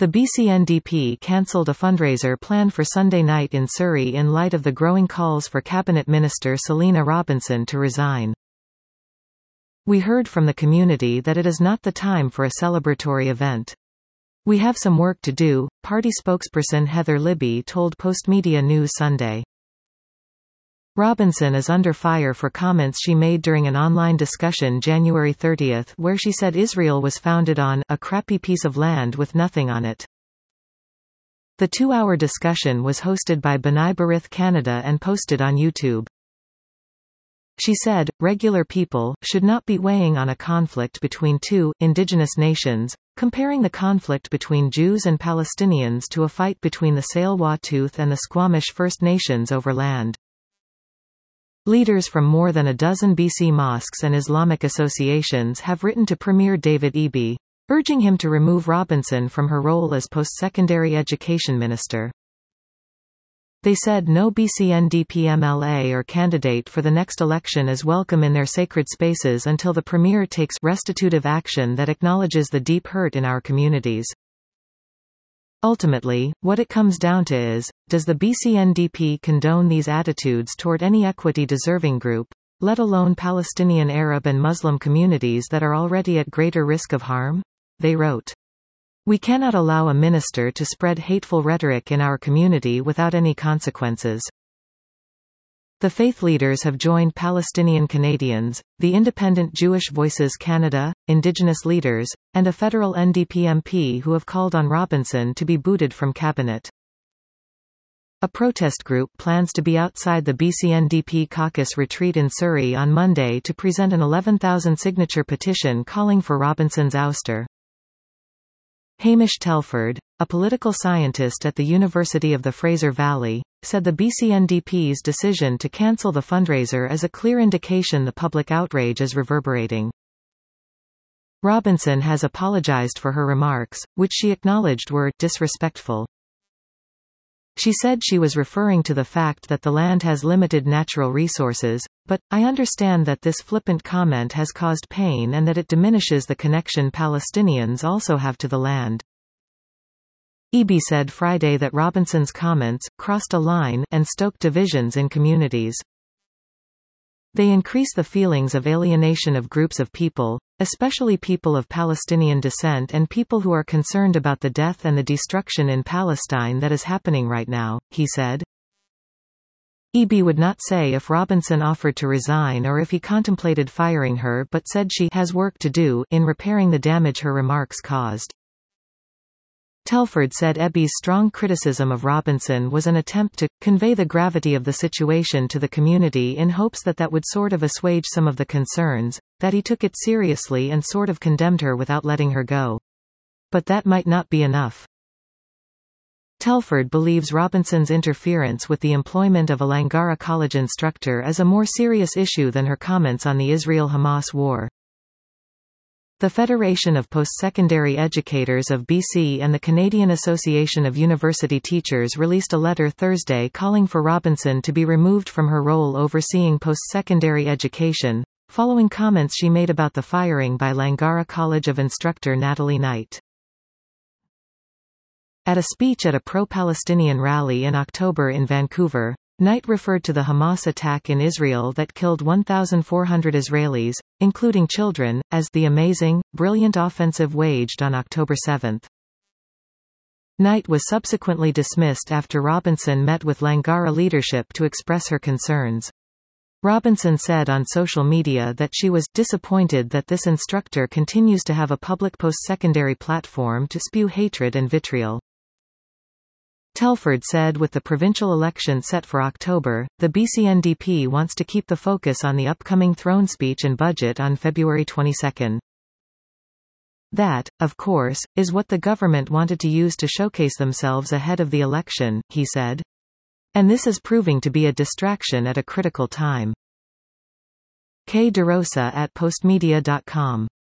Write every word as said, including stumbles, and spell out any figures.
The B C N D P cancelled a fundraiser planned for Sunday night in Surrey in light of the growing calls for Cabinet Minister Selina Robinson to resign. "We heard from the community that it is not the time for a celebratory event. We have some work to do," party spokesperson Heather Libby told Postmedia News Sunday. Robinson is under fire for comments she made during an online discussion January thirtieth where she said Israel was founded on a crappy piece of land with nothing on it. The two-hour discussion was hosted by B'nai B'rith Canada and posted on YouTube. She said, "Regular people should not be weighing on a conflict between two indigenous nations, comparing the conflict between Jews and Palestinians to a fight between the Tsleil-Waututh and the Squamish First Nations over land." Leaders from more than a dozen B C mosques and Islamic associations have written to Premier David Eby, urging him to remove Robinson from her role as post-secondary education minister. They said no B C N D P M L A or candidate for the next election is welcome in their sacred spaces until the Premier takes restitutive action that acknowledges the deep hurt in our communities. Ultimately, what it comes down to is, does the B C N D P condone these attitudes toward any equity-deserving group, let alone Palestinian Arab and Muslim communities that are already at greater risk of harm? They wrote. "We cannot allow a minister to spread hateful rhetoric in our community without any consequences." The faith leaders have joined Palestinian Canadians, the Independent Jewish Voices Canada, Indigenous leaders, and a federal N D P M P who have called on Robinson to be booted from cabinet. A protest group plans to be outside the B C N D P caucus retreat in Surrey on Monday to present an eleven thousand signature petition calling for Robinson's ouster. Hamish Telford, a political scientist at the University of the Fraser Valley, said the B C N D P's decision to cancel the fundraiser is a clear indication the public outrage is reverberating. Robinson has apologized for her remarks, which she acknowledged were disrespectful. She said she was referring to the fact that the land has limited natural resources, but, "I understand that this flippant comment has caused pain and that it diminishes the connection Palestinians also have to the land." Eby said Friday that Robinson's comments crossed a line and stoked divisions in communities. They increase the feelings of alienation of groups of people, especially people of Palestinian descent and people who are concerned about the death and the destruction in Palestine that is happening right now, he said. Eby would not say if Robinson offered to resign or if he contemplated firing her, but said she has work to do in repairing the damage her remarks caused. Telford said Eby's strong criticism of Robinson was an attempt to convey the gravity of the situation to the community in hopes that that would sort of assuage some of the concerns, that he took it seriously and sort of condemned her without letting her go. But that might not be enough. Telford believes Robinson's interference with the employment of a Langara College instructor is a more serious issue than her comments on the Israel-Hamas war. The Federation of Post-Secondary Educators of B C and the Canadian Association of University Teachers released a letter Thursday calling for Robinson to be removed from her role overseeing post-secondary education, following comments she made about the firing by Langara College of instructor Natalie Knight. At a speech at a pro-Palestinian rally in October in Vancouver, Knight referred to the Hamas attack in Israel that killed one thousand four hundred Israelis, including children, as the amazing, brilliant offensive waged on October seventh. Knight was subsequently dismissed after Robinson met with Langara leadership to express her concerns. Robinson said on social media that she was disappointed that this instructor continues to have a public post-secondary platform to spew hatred and vitriol. Telford said with the provincial election set for October, the B C N D P wants to keep the focus on the upcoming throne speech and budget on February twenty-second. That, of course, is what the government wanted to use to showcase themselves ahead of the election, he said. And this is proving to be a distraction at a critical time. Kay DeRosa at postmedia dot com